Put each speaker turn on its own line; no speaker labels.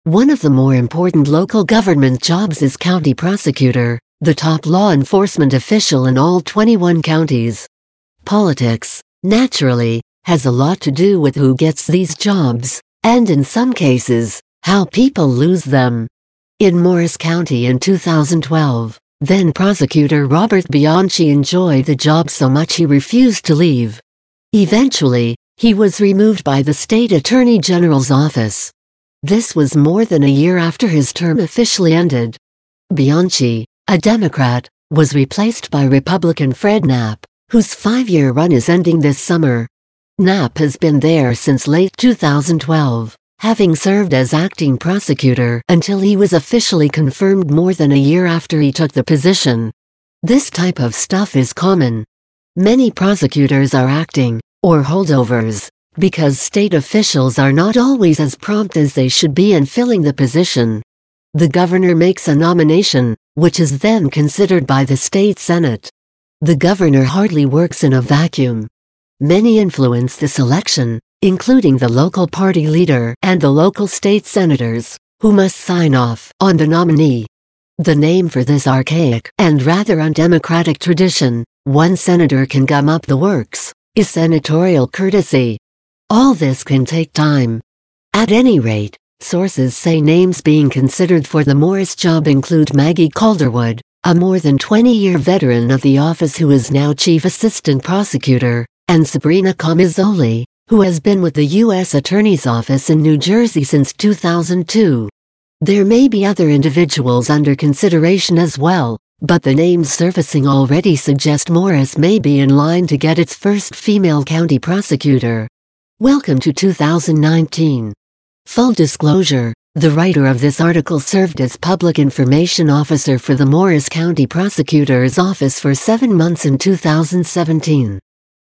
One of the more important local government jobs is county prosecutor, the top law enforcement official in all 21 counties. Politics, naturally, has a lot to do with who gets these jobs, and in some cases, how people lose them. In Morris County in 2012, then prosecutor Robert Bianchi enjoyed the job so much he refused to leave. Eventually, he was removed by the state attorney general's office. This was more than a year after his term officially ended. Bianchi, a Democrat, was replaced by Republican Fred Knapp, whose 5-year run is ending this summer. Knapp has been there since late 2012, having served as acting prosecutor until he was officially confirmed more than a year after he took the position. This type of stuff is common. Many prosecutors are acting, or holdovers, because state officials are not always as prompt as they should be in filling the position. The governor makes a nomination, which is then considered by the state senate. The governor hardly works in a vacuum. Many influence the selection, including the local party leader and the local state senators, who must sign off on the nominee. The name for this archaic and rather undemocratic tradition, one senator can gum up the works, is senatorial courtesy. All this can take time. At any rate, sources say names being considered for the Morris job include Maggie Calderwood, a more than 20-year veteran of the office who is now chief assistant prosecutor, and Sabrina Comizzoli, who has been with the U.S. Attorney's Office in New Jersey since 2002. There may be other individuals under consideration as well, but the names surfacing already suggest Morris may be in line to get its first female county prosecutor. Welcome to 2019. Full disclosure, the writer of this article served as Public Information Officer for the Morris County Prosecutor's Office for 7 months in 2017.